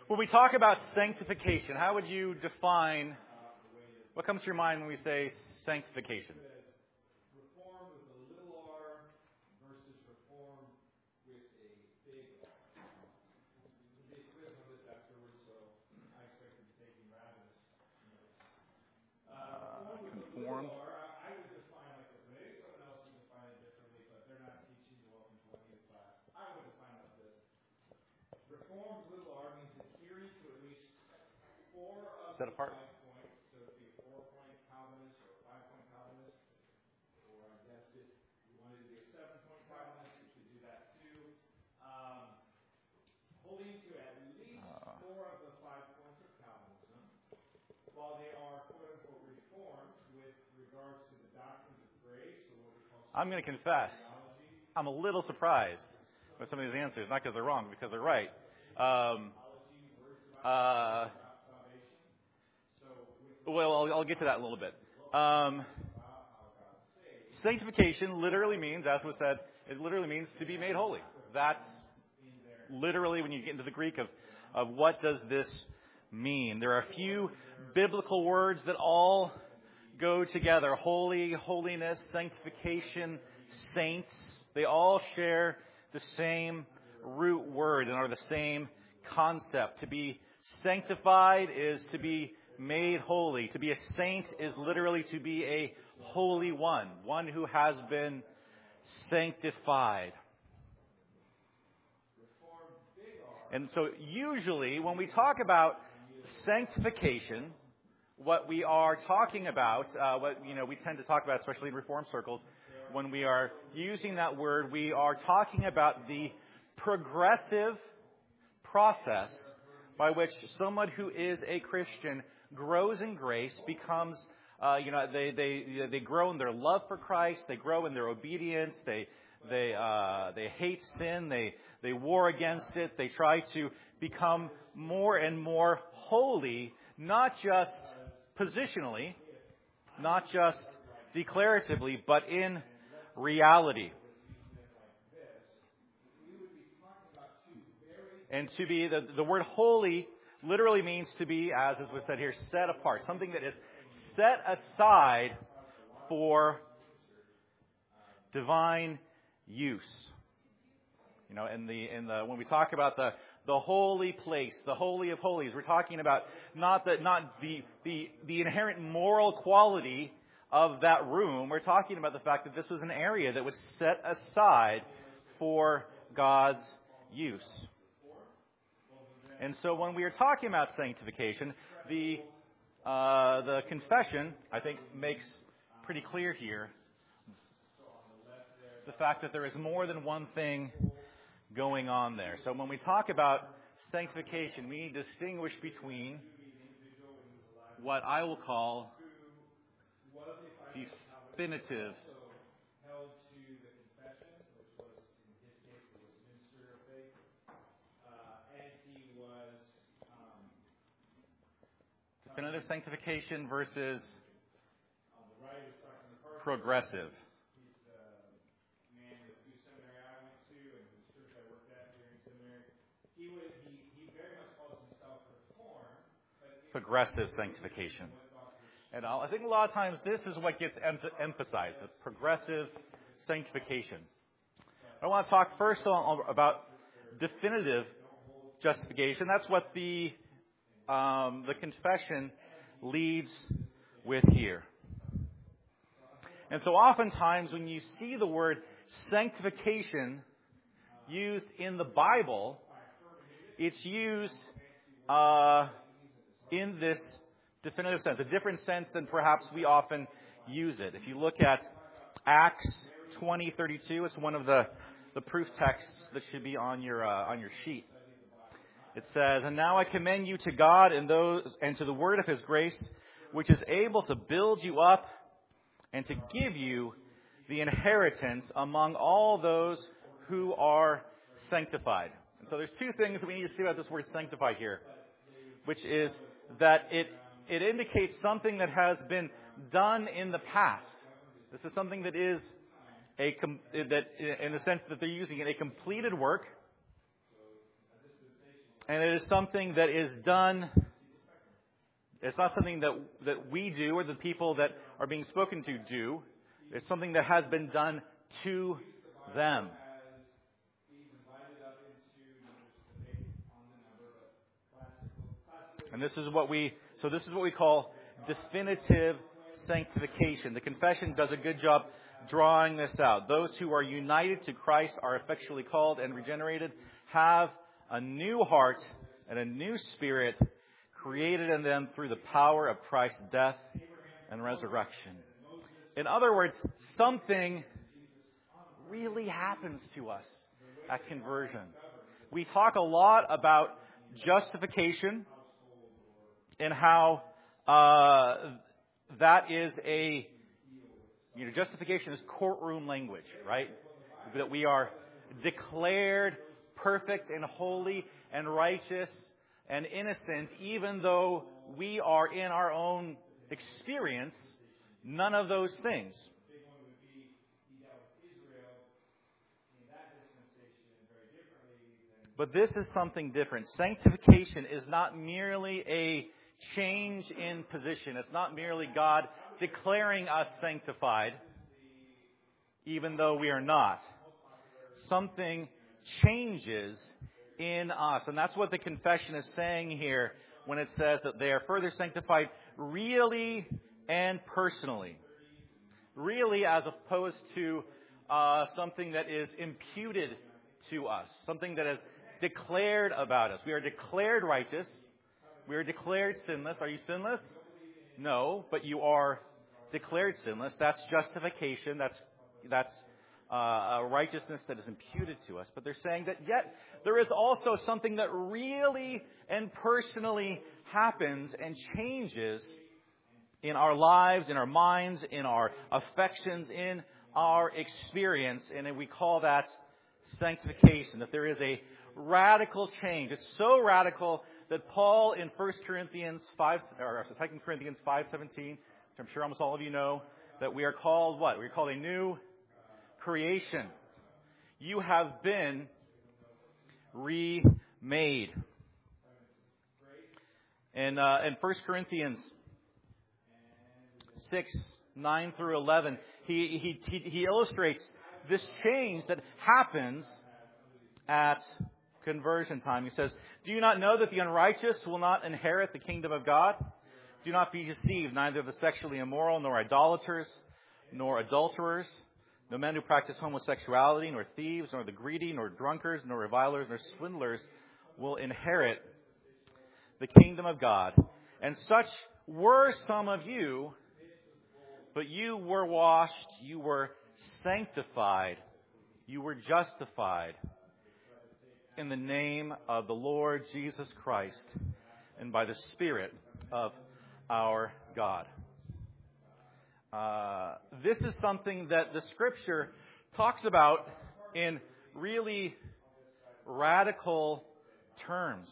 When we talk about sanctification, how would you define, what comes to your mind when we say sanctification? Reform with a little r versus reform with a big R. There'll be a quiz on this afterwards, so I expect to be taking ravenous notes. Reform with a little r, I would define like this. Maybe someone else would define it differently, but they're not teaching the Welcome to Wonderful class. I would define it like this. Reform with little r means adhering to at least 4 of Set apart. 5 points. So it'd be a 4-point Calvinist or a 5-point Calvinist. Or I guess if you wanted to be a 7-point Calvinist, you could do that too. Holding to at least 4 of the 5 points of Calvinism, while they are quote-unquote reformed with regards to the doctrines of grace, or what we call I'm going to confess, I'm a little surprised with some of these answers, not because they're wrong, because they're right. Well, I'll get to that in a little bit. Sanctification literally means, as was said, it literally means to be made holy. That's literally, when you get into the Greek, of what does this mean. There are a few biblical words that all go together. Holy, holiness, sanctification, saints. They all share the same root word and are the same concept. To be sanctified is to be made holy. To be a saint is literally to be a holy one who has been sanctified. And so usually when we talk about sanctification, what we are talking about, we tend to talk about, especially in Reformed circles, when we are using that word, we are talking about the progressive process by which someone who is a Christian grows in grace, becomes, they grow in their love for Christ, they grow in their obedience, they hate sin, they war against it, they try to become more and more holy, not just positionally, not just declaratively, but in reality. And to be, the word holy literally means to be, as was said here, set apart. Something that is set aside for divine use. When we talk about the holy place, the holy of holies, we're talking about not the inherent moral quality of that room. We're talking about the fact that this was an area that was set aside for God's use. And so when we are talking about sanctification, the confession, I think, makes pretty clear here the fact that there is more than one thing going on there. So when we talk about sanctification, we need to distinguish between what I will call definitive definitive sanctification versus progressive. Progressive sanctification. And I think a lot of times this is what gets emphasized, the progressive sanctification. I want to talk first about definitive justification. That's what the confession leads with here. And so oftentimes when you see the word sanctification used in the Bible, it's used in this definitive sense, a different sense than perhaps we often use it. If you look at Acts 20:32, it's one of the proof texts that should be on your sheet. It says, "And now I commend you to God and to the word of His grace, which is able to build you up and to give you the inheritance among all those who are sanctified." And so there's two things that we need to see about this word sanctified here, which is that it indicates something that has been done in the past. This is something that is that in the sense that they're using it, a completed work. And it is something that is done. It's not something that we do or the people that are being spoken to do. It's something that has been done to them. And this is what we call definitive sanctification. The confession does a good job drawing this out. Those who are united to Christ are effectually called and regenerated, have a new heart and a new spirit created in them through the power of Christ's death and resurrection. In other words, something really happens to us at conversion. We talk a lot about justification and how that is justification is courtroom language, right? That we are declared perfect and holy and righteous and innocent, even though we are in our own experience none of those things. But this is something different. Sanctification is not merely a change in position. It's not merely God declaring us sanctified, even though we are not. Something changes in us. And that's what the confession is saying here when it says that they are further sanctified really and personally. Really, as opposed to something that is imputed to us. Something that is declared about us. We are declared righteous. We are declared sinless. Are you sinless? No, but you are declared sinless. That's justification. That's a righteousness that is imputed to us. But they're saying that yet there is also something that really and personally happens and changes in our lives, in our minds, in our affections, in our experience. And we call that sanctification, that there is a radical change. It's so radical that Paul in 2 Corinthians 5:17, which I'm sure almost all of you know, that we are called what? We are called a new creation. You have been remade. In 1 Corinthians 6:9 through 11, he illustrates this change that happens at conversion time. He says, "Do you not know that the unrighteous will not inherit the kingdom of God? Do not be deceived, neither the sexually immoral, nor idolaters, nor adulterers, no men who practice homosexuality, nor thieves, nor the greedy, nor drunkards, nor revilers, nor swindlers will inherit the kingdom of God. And such were some of you, but you were washed, you were sanctified, you were justified in the name of the Lord Jesus Christ and by the Spirit of our God." This is something that the Scripture talks about in really radical terms.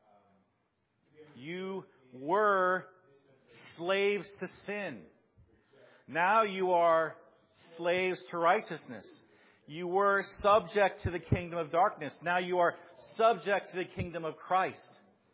You were slaves to sin. Now you are slaves to righteousness. You were subject to the kingdom of darkness. Now you are subject to the kingdom of Christ.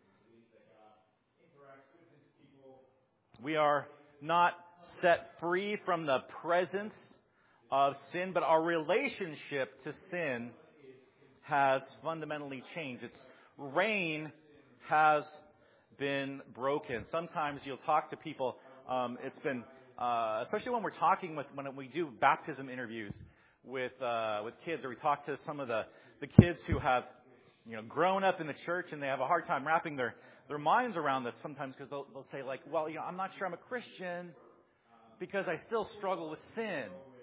We are not set free from the presence of sin, but our relationship to sin has fundamentally changed. Its reign has been broken. Sometimes you'll talk to people. It's been, especially when we're talking when we do baptism interviews with kids, or we talk to some of the kids who have grown up in the church, and they have a hard time wrapping their minds around this sometimes, because they'll say, like, well, I'm not sure I'm a Christian because I still struggle with sin.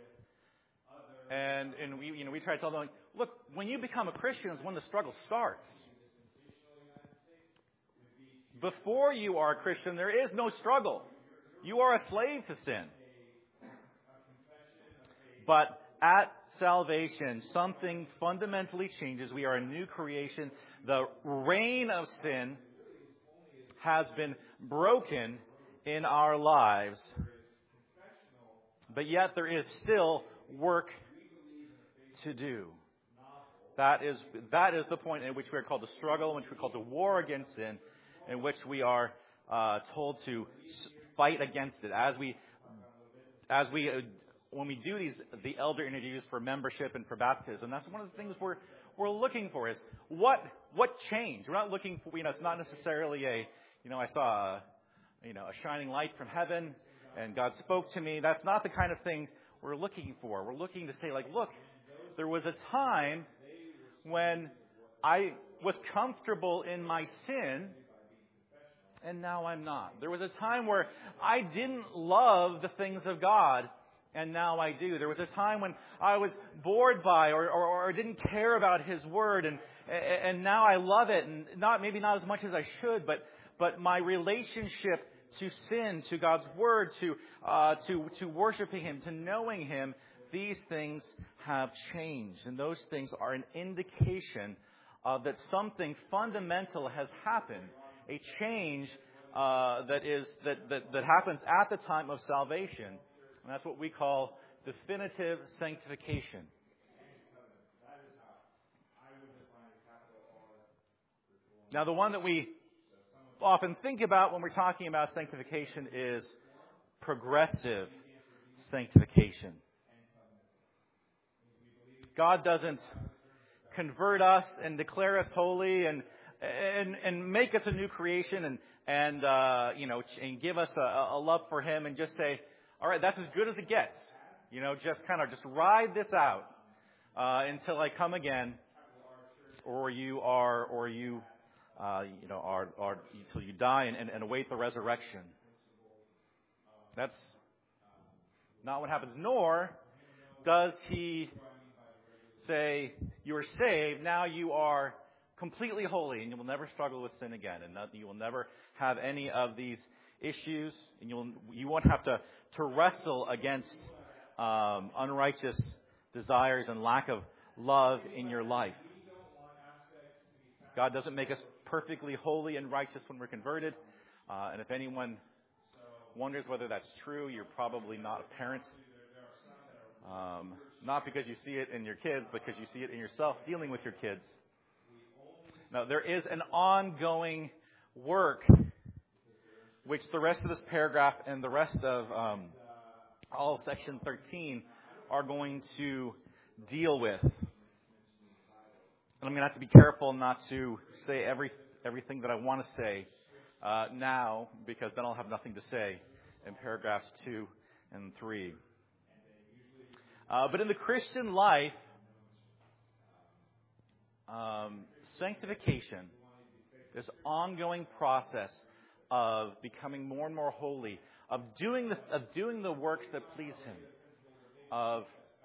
And we try to tell them, like, look, when you become a Christian is when the struggle starts. Before you are a Christian, there is no struggle. You are a slave to sin. But at salvation, something fundamentally changes. We are a new creation. The reign of sin has been broken in our lives. But yet there is still work to do. That is the point in which we are called to struggle, in which we are called to war against sin, in which we are told to fight against it. When we do the elder interviews for membership and for baptism, that's one of the things we're looking for is what changed. We're not looking for, it's not necessarily I saw a shining light from heaven and God spoke to me. That's not the kind of things we're looking for. We're looking to say, look, there was a time when I was comfortable in my sin, and now I'm not. There was a time where I didn't love the things of God, and now I do. There was a time when I was bored by or didn't care about His Word, and now I love it, and maybe not as much as I should, but my relationship to sin, to God's Word, to worshiping Him, to knowing Him, these things have changed. And those things are an indication that something fundamental has happened. A change that happens at the time of salvation. And that's what we call definitive sanctification. Now, the one that we often think about when we're talking about sanctification is progressive sanctification. God doesn't convert us and declare us holy and make us a new creation and give us a love for Him and just say, all right, that's as good as it gets. Just ride this out until I come again, or until you die and await the resurrection. That's not what happens. Nor does He say, you are saved, now you are completely holy, and you will never struggle with sin again, and you will never have any of these issues, and you won't have to wrestle against unrighteous desires and lack of love in your life. God doesn't make us perfectly holy and righteous when we're converted, and if anyone wonders whether that's true, you're probably not a parent. Not because you see it in your kids, but because you see it in yourself dealing with your kids. Now, there is an ongoing work which the rest of this paragraph and the rest of all of section 13 are going to deal with. And I'm going to have to be careful not to say everything that I want to say now, because then I'll have nothing to say in paragraphs 2 and 3. But in the Christian life, sanctification, this ongoing process of becoming more and more holy, of doing the works that please Him, of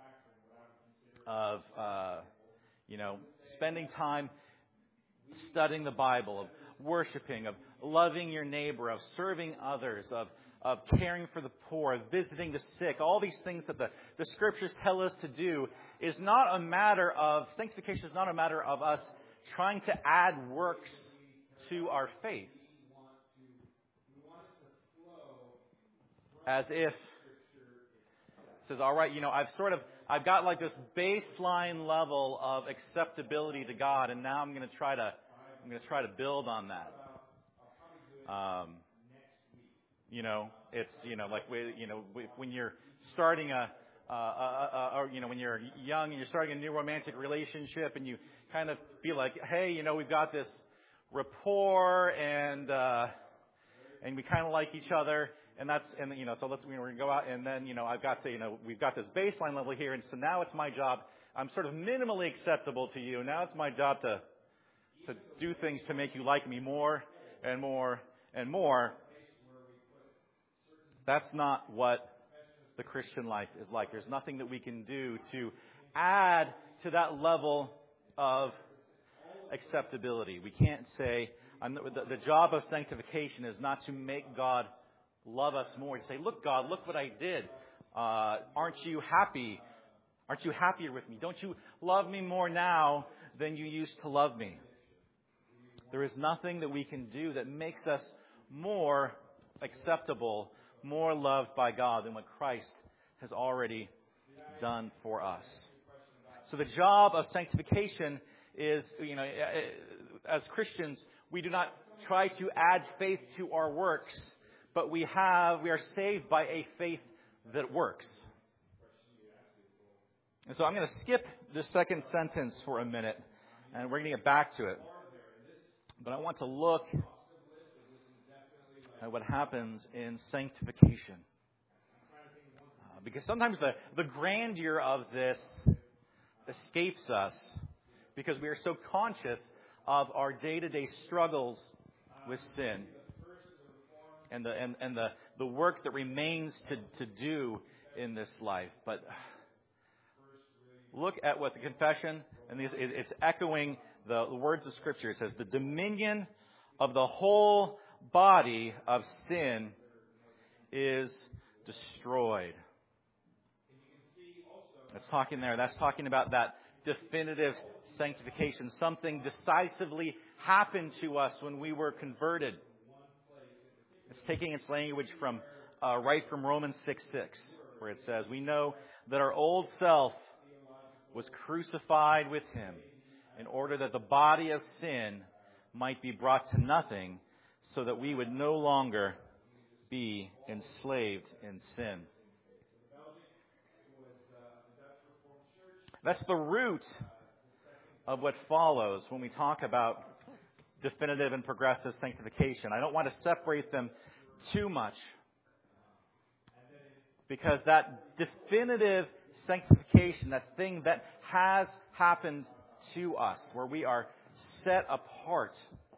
spending time studying the Bible, of worshiping, of loving your neighbor, of serving others, of caring for the poor, of visiting the sick, all these things that the Scriptures tell us to do, sanctification is not a matter of us trying to add works to our faith. As if it says, all right, I've got like this baseline level of acceptability to God, and now I'm going to try to build on that. When you're starting when you're young and you're starting a new romantic relationship, and you kind of feel like, hey, we've got this rapport, and we kind of like each other, so we're going to go out, and then I've got to we've got this baseline level here, and so now it's my job. I'm sort of minimally acceptable to you. Now it's my job to do things to make you like me more and more and more. That's not what the Christian life is like. There's nothing that we can do to add to that level of acceptability. We can't say, the job of sanctification is not to make God love us more. To say, look, God, look what I did. Aren't you happy? Aren't you happier with me? Don't you love me more now than you used to love me? There is nothing that we can do that makes us more acceptable, more loved by God than what Christ has already done for us. So the job of sanctification is, as Christians, we do not try to add faith to our works, but we are saved by a faith that works. And so I'm going to skip the second sentence for a minute, and we're going to get back to it. But I want to look at what happens in sanctification. Because sometimes the grandeur of this escapes us because we are so conscious of our day-to-day struggles with sin and the work that remains to do in this life. But look at what the confession, and it's echoing the words of Scripture. It says, the dominion of the whole body of sin is destroyed. That's talking about that definitive sanctification. Something decisively happened to us when we were converted. It's taking its language from right from Romans 6:6, where it says, we know that our old self was crucified with him in order that the body of sin might be brought to nothing, so that we would no longer be enslaved in sin. That's the root of what follows when we talk about definitive and progressive sanctification. I don't want to separate them too much, because that definitive sanctification, that thing that has happened to us, where we are set apart,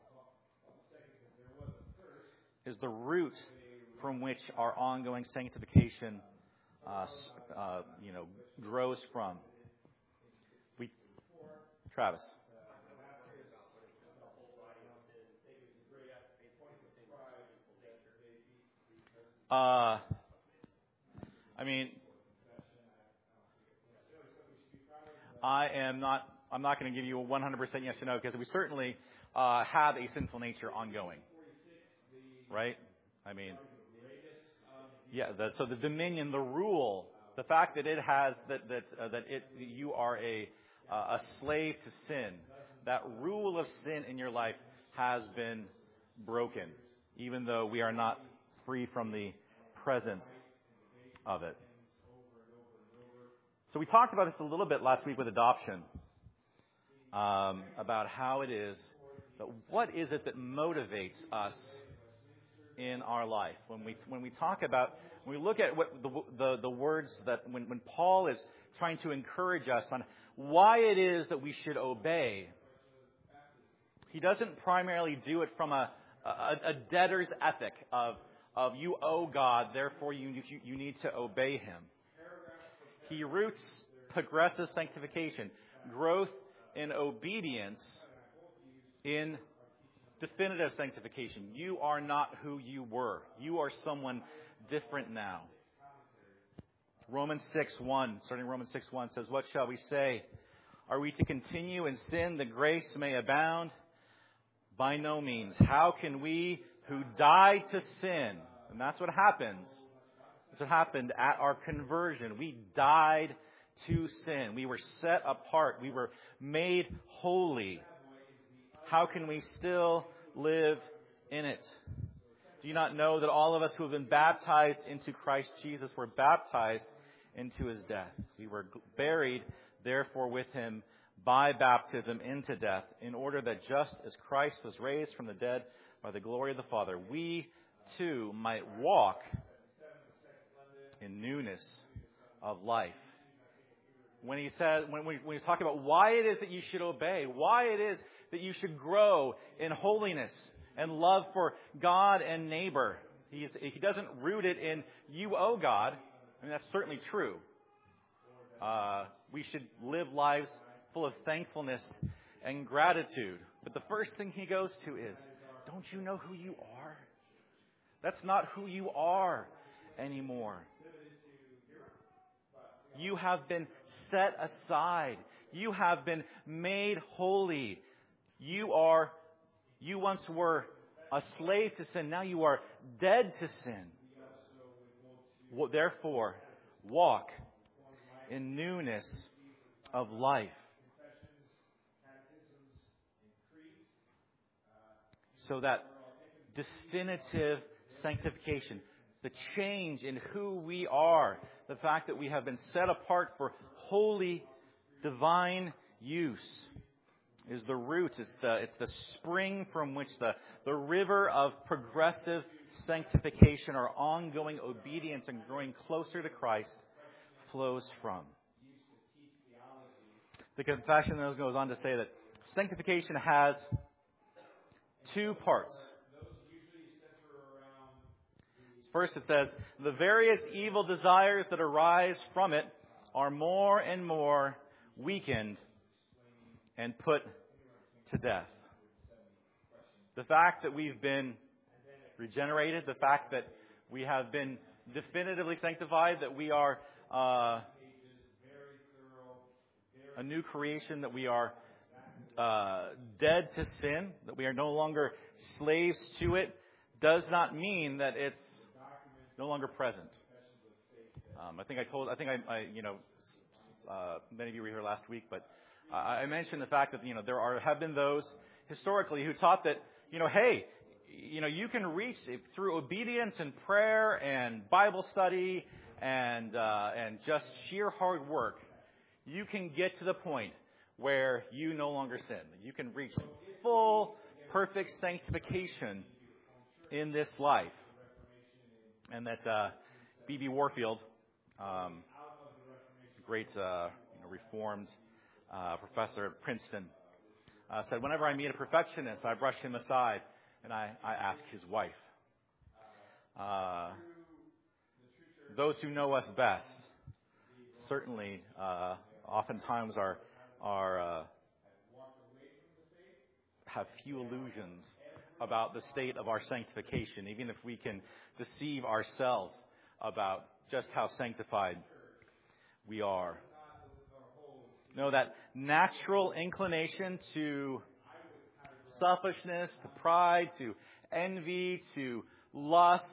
is the root from which our ongoing sanctification grows from. Travis. I'm not going to give you a 100% yes or no, because we certainly have a sinful nature ongoing. Right? So the dominion, the rule, the fact that it has, you are a slave to sin, that rule of sin in your life has been broken, even though we are not free from the presence of it. So we talked about this a little bit last week with adoption, about how it is, what is it that motivates us in our life? When we look at what the words that when Paul is trying to encourage us on why it is that we should obey, he doesn't primarily do it from a debtor's ethic of you owe God, therefore you need to obey him. He roots progressive sanctification, growth in obedience, in definitive sanctification. You are not who you were. You are someone different now. Romans 6:1, starting Romans 6:1 says, what shall we say? Are we to continue in sin that grace may abound? By no means. How can we who died to sin, and that's what happens. That's what happened at our conversion. We died to sin. We were set apart. We were made holy. How can we still live in it? Do you not know that all of us who have been baptized into Christ Jesus were baptized into his death? We were buried, therefore, with him by baptism into death, in order that just as Christ was raised from the dead by the glory of the Father, we too might walk in newness of life. When he says, when he's talking about why it is that you should obey, why it is that you should grow in holiness and love for God and neighbor, he doesn't root it in you owe God. That's certainly true. We should live lives full of thankfulness and gratitude. But the first thing he goes to is, don't you know who you are? That's not who you are anymore. You have been set aside. You have been made holy. You once were a slave to sin. Now you are dead to sin. Therefore, walk in newness of life. Confessions, catechisms, and creeds. So that definitive sanctification, the change in who we are, the fact that we have been set apart for holy, divine use, is the root. It's the spring from which the river of progressive sanctification, our ongoing obedience and growing closer to Christ, flows from. The confession goes on to say that sanctification has two parts. First, it says, the various evil desires that arise from it are more and more weakened and put to death. The fact that we've been regenerated, the fact that we have been definitively sanctified, that we are a new creation, that we are dead to sin, that we are no longer slaves to it, does not mean that it's no longer present. Many of you were here last week, but I mentioned the fact that, there have been those historically who taught that, hey, you can reach through obedience and prayer and Bible study and just sheer hard work, you can get to the point where you no longer sin. You can reach full, perfect sanctification in this life. And that B.B. Warfield, great Reformed professor at Princeton, said, whenever I meet a perfectionist, I brush him aside and I ask his wife. Those who know us best certainly oftentimes have few illusions about the state of our sanctification, even if we can deceive ourselves about just how sanctified we are. No, that natural inclination to selfishness, to pride, to envy, to lust,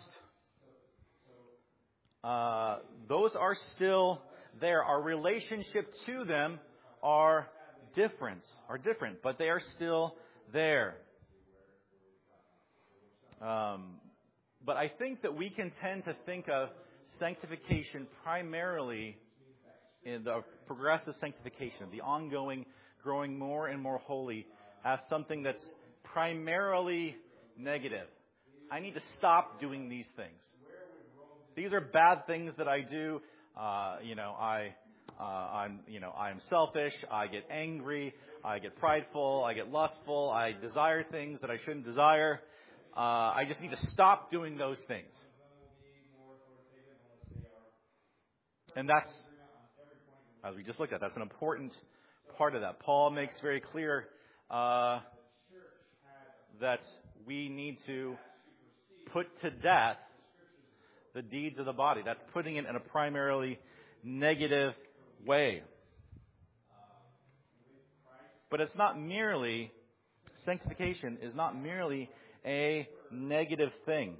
those are still there. Our relationship to them are different, but they are still there. But I think that we can tend to think of sanctification primarily in the progressive sanctification, the ongoing, growing more and more holy, as something that's primarily negative. I need to stop doing these things. These are bad things that I do. I'm selfish. I get angry. I get prideful. I get lustful. I desire things that I shouldn't desire. I just need to stop doing those things. And that's, as we just looked at, that's an important part of that. Paul makes very clear that we need to put to death the deeds of the body. That's putting it in a primarily negative way. But it's not merely, sanctification is not merely a negative thing.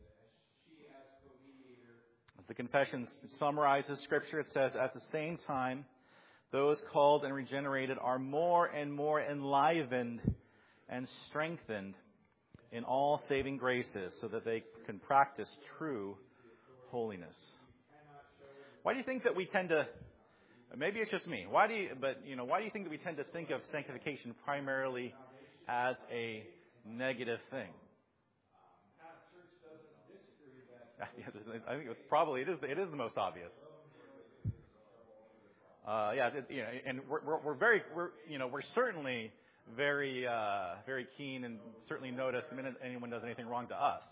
As the confession summarizes Scripture, it says, at the same time, those called and regenerated are more and more enlivened and strengthened in all saving graces so that they can practice true holiness. Why do you think that we tend to, maybe it's just me, why do you think that we tend to think of sanctification primarily as a negative thing? I think it is the most obvious. And we're certainly very keen and certainly notice the minute anyone does anything wrong to us.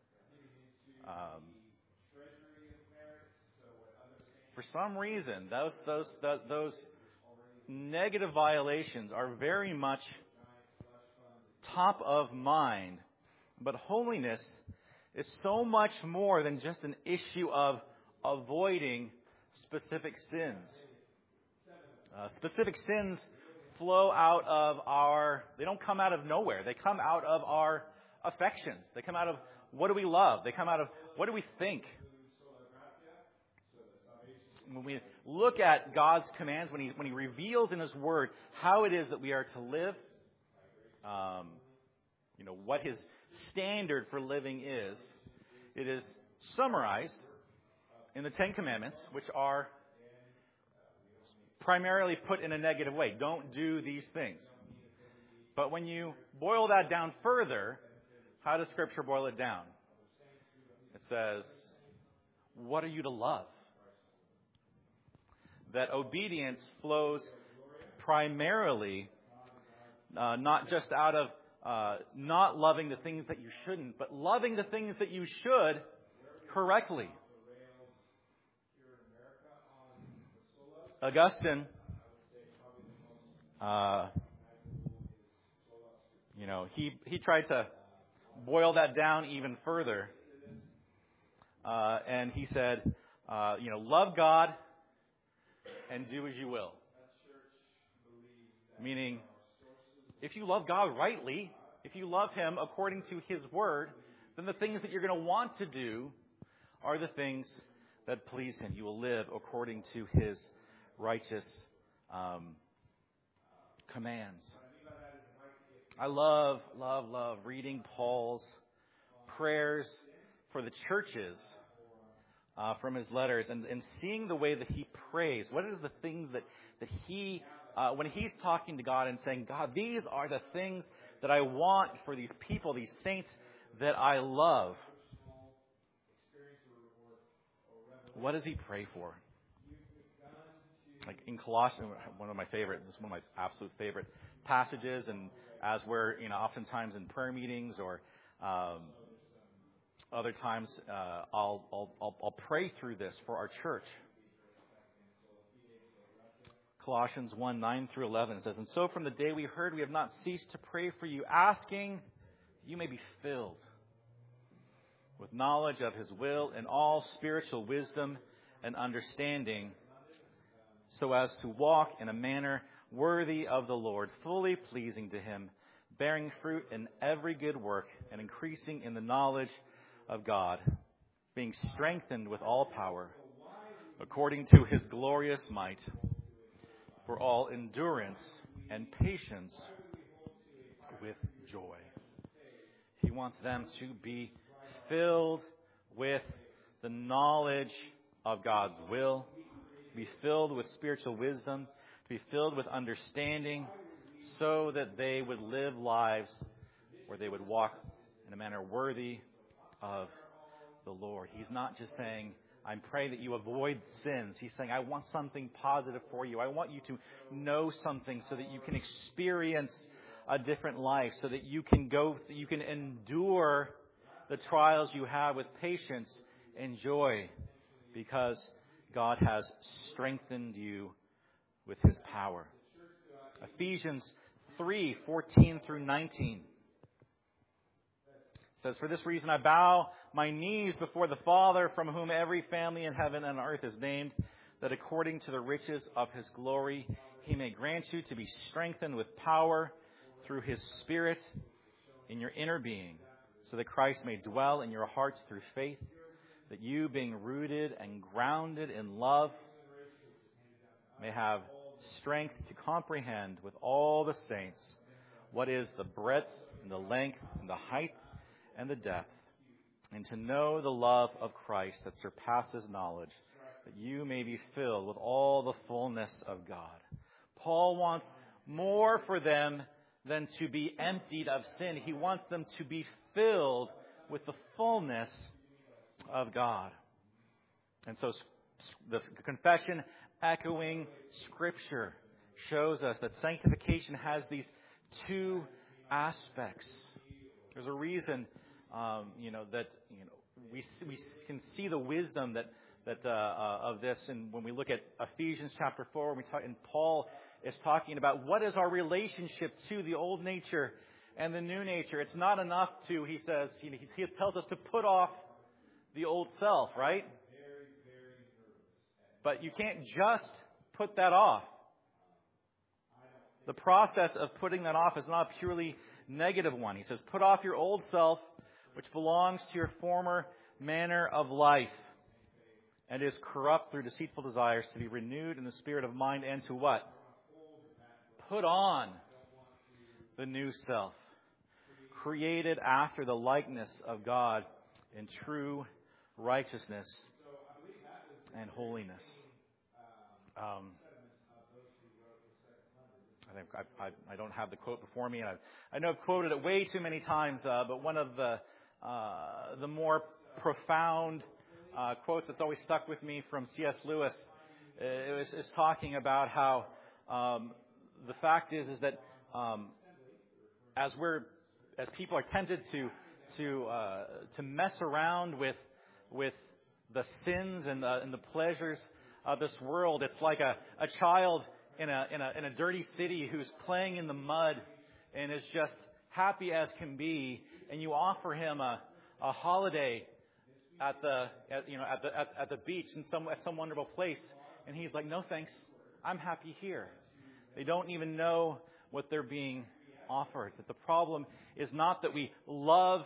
For some reason, those negative violations are very much top of mind. But holiness is so much more than just an issue of avoiding specific sins. Specific sins flow out of they don't come out of nowhere. They come out of our affections. They come out of what do we love? They come out of what do we think? when we look at God's commands, when He reveals in His Word how it is that we are to live, what His standard for living is, it is summarized in the Ten Commandments, which are primarily put in a negative way. Don't do these things. But when you boil that down further, how does Scripture boil it down? It says, what are you to love? That obedience flows primarily not just out of not loving the things that you shouldn't, but loving the things that you should correctly. Augustine, he tried to boil that down even further. And he said, love God and do as you will. Meaning, if you love God rightly, if you love Him according to His Word, then the things that you're going to want to do are the things that please Him. You will live according to His righteous commands. I love reading Paul's prayers for the churches from his letters and seeing the way that he prays. What is the things that he, when he's talking to God and saying, God, these are the things that I want for these people, these saints that I love. What does he pray for? Like in Colossians, this is one of my absolute favorite passages, and as we're, oftentimes in prayer meetings or other times, I'll pray through this for our church. Colossians 1:9-11 says, "And so from the day we heard, we have not ceased to pray for you, asking that you may be filled with knowledge of His will and all spiritual wisdom and understanding, so as to walk in a manner worthy of the Lord, fully pleasing to Him, bearing fruit in every good work and increasing in the knowledge of God, being strengthened with all power, according to His glorious might, for all endurance and patience with joy." He wants them to be filled with the knowledge of God's will, to be filled with spiritual wisdom, to be filled with understanding, so that they would live lives where they would walk in a manner worthy of the Lord. He's not just saying, I'm praying that you avoid sins. He's saying, I want something positive for you. I want you to know something so that you can experience a different life, so that you can endure the trials you have with patience and joy, because God has strengthened you with His power. Ephesians 3:14-19 says, "For this reason I bow my knees before the Father, from whom every family in heaven and earth is named, that according to the riches of His glory He may grant you to be strengthened with power through His Spirit in your inner being, so that Christ may dwell in your hearts through faith, that you, being rooted and grounded in love, may have strength to comprehend with all the saints what is the breadth and the length and the height and the depth, and to know the love of Christ that surpasses knowledge, that you may be filled with all the fullness of God." Paul wants more for them than to be emptied of sin. He wants them to be filled with the fullness of God. And so the confession, echoing Scripture, shows us that sanctification has these two aspects. There's a reason, that we can see the wisdom that of this, and when we look at Ephesians chapter 4, and Paul is talking about what is our relationship to the old nature and the new nature. It's not enough to, he says, he tells us to put off the old self, right? But you can't just put that off. The process of putting that off is not a purely negative one. He says, put off your old self, which belongs to your former manner of life, and is corrupt through deceitful desires, to be renewed in the spirit of mind, and to what? Put on the new self, created after the likeness of God in true righteousness and holiness. I don't have the quote before me, and I know I've quoted it way too many times, but one of the more profound quotes that's always stuck with me from C.S. Lewis is talking about how the fact is that as people are tempted to mess around with the sins and the pleasures of this world, it's like a child in a dirty city who's playing in the mud and is just happy as can be, and you offer him a holiday at the beach at some wonderful place, and he's like, no thanks, I'm happy here. They don't even know what they're being offered. That the problem is not that we love.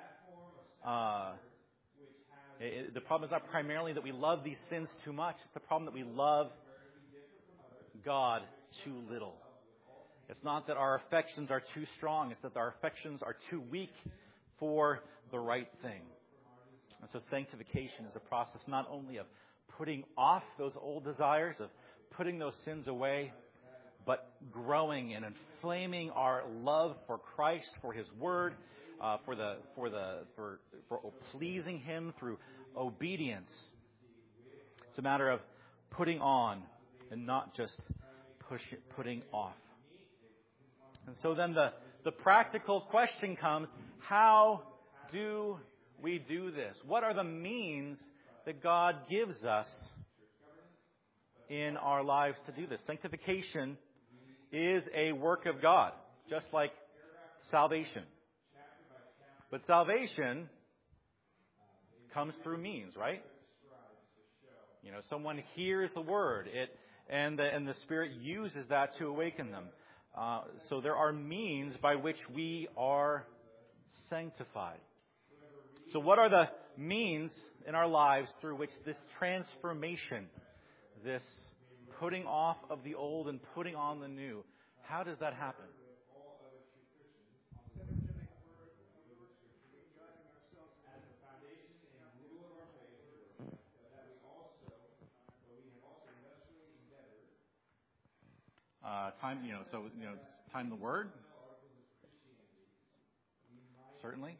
The problem is not primarily that we love these sins too much. It's the problem that we love God too little. It's not that our affections are too strong. It's that our affections are too weak for the right thing. And so sanctification is a process not only of putting off those old desires, of putting those sins away, but growing and inflaming our love for Christ, for His Word, for pleasing Him through obedience. It's a matter of putting on and not just putting off. And so then the practical question comes, how do we do this? What are the means that God gives us in our lives to do this? Sanctification is a work of God, just like salvation. But salvation comes through means, right? Someone hears the word, and the Spirit uses that to awaken them. So there are means by which we are sanctified. So what are the means in our lives through which this transformation, this putting off of the old and putting on the new, how does that happen? Time the Word. Certainly.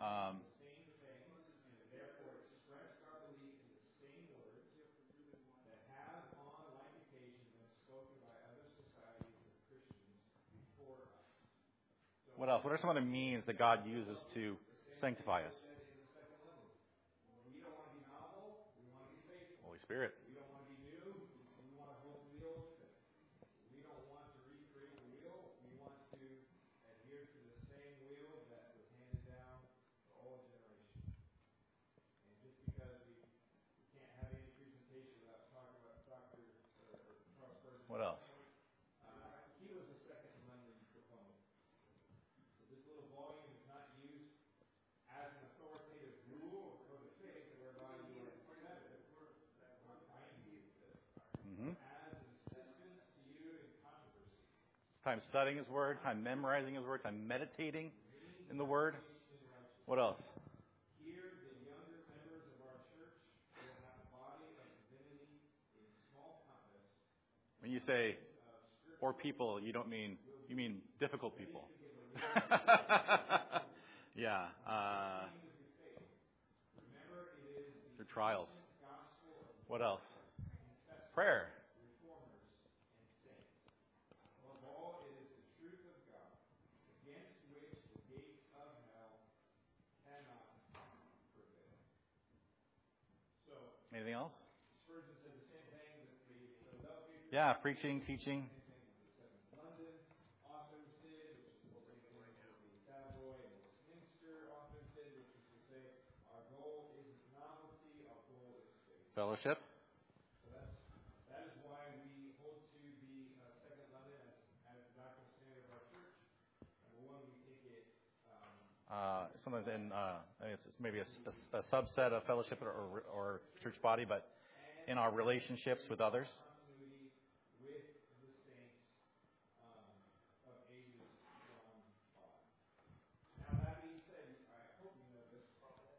What else? What are some other means that God uses to sanctify us? Holy Spirit. What else? He was a second London proponent. So this little volume is not used as an authoritative rule or code of faith whereby you are accepted. I'm not binding you with this. As an assistance to you in controversy. Time studying His Word, time memorizing His Word, time meditating in the Word. What else? Here, the younger members of our church will have a body of divinity in small compass. When you say or people, you mean difficult people. Yeah. Through trials. What else? Prayer. Above all, it is the truth of God, against which the gates of hell cannot prevail. So, anything else? Spurgeon said the same thing that the Philadelphia. Yeah, preaching, teaching. London authors did, which is the same thing that the Savoy and Westminster authors did, which is to say, our goal isn't novelty, our goal is faith. Fellowship. So that is why we hold to the Second London as the doctrinal standard of our church. Number one, we think it. Sometimes it's maybe a subset of fellowship or church body, but in our relationships with others. Continuity with the saints of ages gone by. Now, that being said, I hope you know this.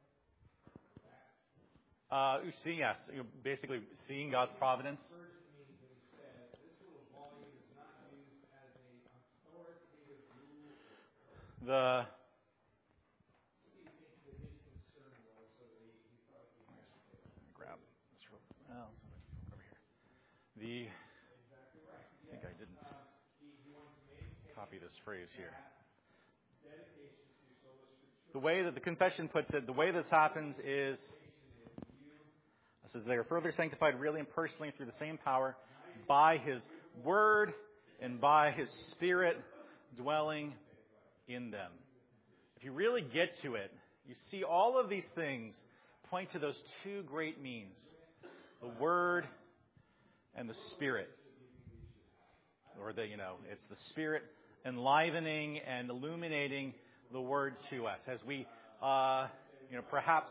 Yes, basically seeing God's providence. Encouraged me when he said, this little volume is not used as an authoritative rule. The What do you think that his concern was, so that he thought he had to say that? grab this over here. Exactly right. I think I didn't He wanted to maintain copy this phrase here. dedication to sola scriptura. The way that the confession puts it, the way this happens is, it says they are further sanctified really and personally through the same power by His Word and by His Spirit dwelling in them. If you really get to it, you see all of these things point to those two great means, the Word and the Spirit. Or it's the Spirit enlivening and illuminating the Word to us. As we, perhaps,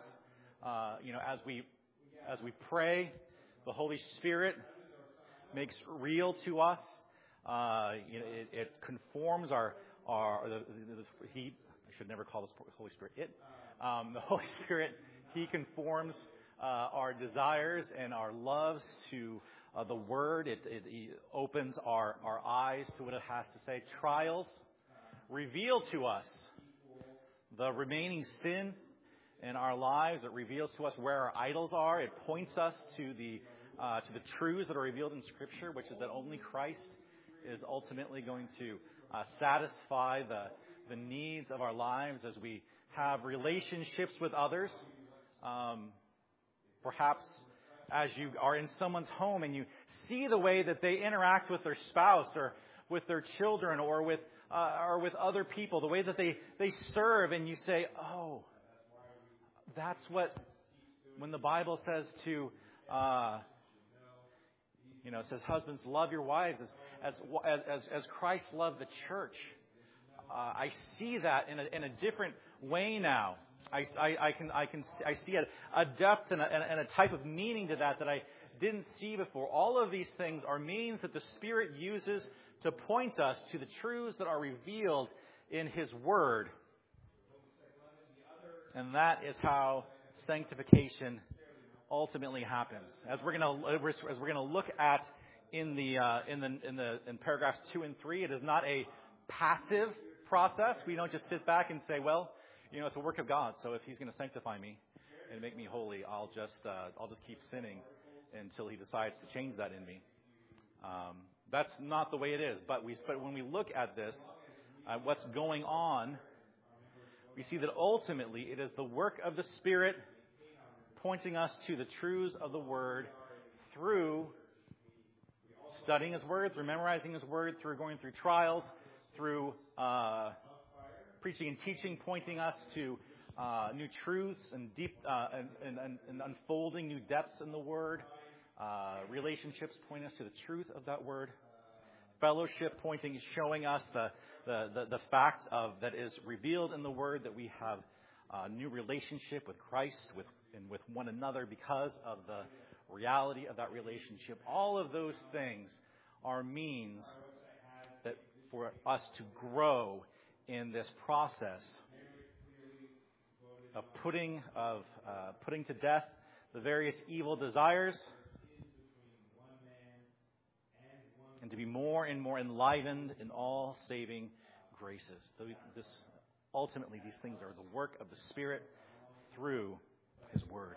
as we pray, the Holy Spirit makes real to us. It conforms He. I should never call this Holy Spirit it. The Holy Spirit, He conforms our desires and our loves to the Word. It opens our eyes to what it has to say. Trials reveal to us the remaining sin in our lives. It reveals to us where our idols are. It points us to the truths that are revealed in Scripture, which is that only Christ is ultimately going to satisfy the needs of our lives as we have relationships with others. Perhaps as you are in someone's home and you see the way that they interact with their spouse or with their children or with other people, the way that they serve, and you say, oh, that's what, when the Bible says to, it says, husbands, love your wives as Christ loved the church. I see that in a different way now. I see a depth and a type of meaning to that I didn't see before. All of these things are means that the Spirit uses to point us to the truths that are revealed in His Word. And that is how sanctification ultimately happens. As we're going to look at in paragraphs 2 and 3, it is not a passive process. We don't just sit back and say, well, it's a work of God. So if He's going to sanctify me and make me holy, I'll just keep sinning until He decides to change that in me. That's not the way it is. But when we look at this, what's going on, we see that ultimately it is the work of the Spirit pointing us to the truths of the Word through studying His Word, through memorizing His Word, through going through trials, through preaching and teaching, pointing us to new truths and deep and unfolding new depths in the Word. Relationships point us to the truth of that Word. Fellowship showing us the fact that is revealed in the Word, that we have a new relationship with Christ, and with one another because of the reality of that relationship. All of those things are means that for us to grow in this process of putting to death the various evil desires, and to be more and more enlivened in all saving graces. Ultimately, these things are the work of the Spirit through His Word.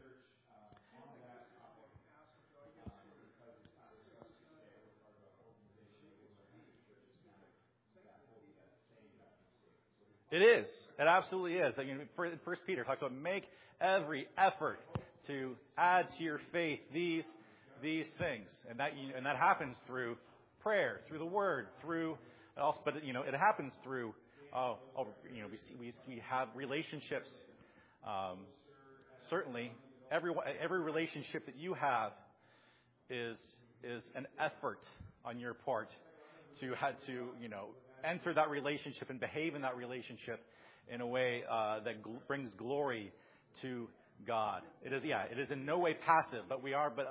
It is. It absolutely is. First Peter talks about make every effort to add to your faith these things, and that happens through prayer, through the Word, through also. But it happens through. We have relationships. Certainly, every relationship that you have is an effort on your part to enter that relationship and behave in that relationship in a way that brings glory to God. It is in no way passive, but we are,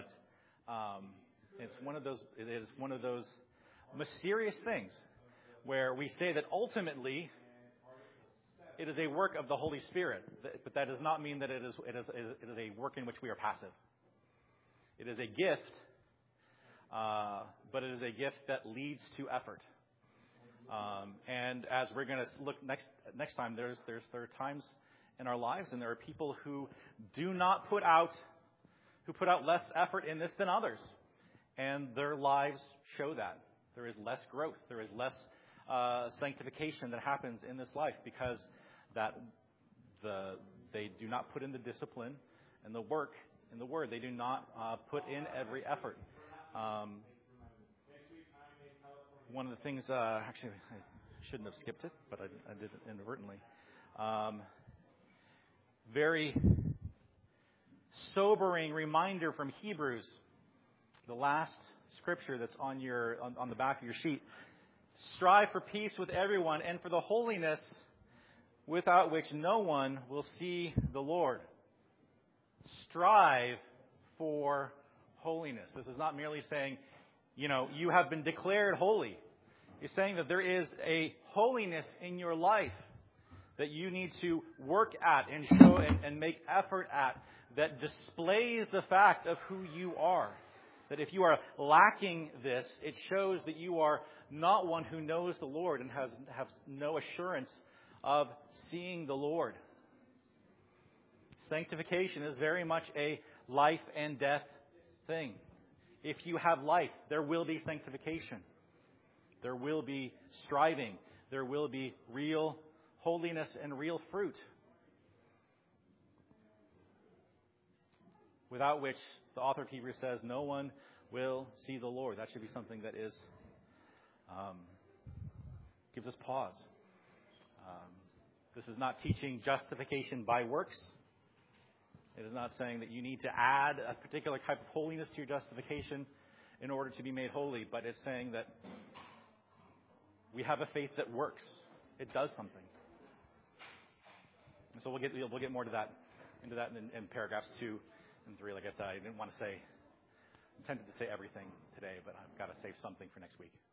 it's one of those, it is one of those mysterious things where we say that ultimately it is a work of the Holy Spirit, but that does not mean that it is a work in which we are passive. It is a gift, but it is a gift that leads to effort. And as we're going to look next time, there are times in our lives, and there are people who do not put out less effort in this than others, and their lives show that. There is less growth. There is less sanctification that happens in this life because they do not put in the discipline and the work in the Word. They do not put in every effort. One of the things, actually, I shouldn't have skipped it, but I did it inadvertently. Very sobering reminder from Hebrews, the last scripture that's on the back of your sheet. Strive for peace with everyone and for the holiness without which no one will see the Lord. Strive for holiness. This is not merely saying, you have been declared holy. It's saying that there is a holiness in your life that you need to work at and show and make effort at, that displays the fact of who you are. That if you are lacking this, it shows that you are not one who knows the Lord and has no assurance of seeing the Lord. Sanctification is very much a life and death thing. If you have life, there will be sanctification. There will be striving. There will be real holiness and real fruit. Without which, the author of Hebrews says, no one will see the Lord. That should be something that gives us pause. This is not teaching justification by works. It is not saying that you need to add a particular type of holiness to your justification in order to be made holy, but it's saying that we have a faith that works. It does something. And so we'll get more into that in paragraphs 2 and 3. Like I said, I didn't want to say, I'm tempted to say everything today, but I've got to save something for next week.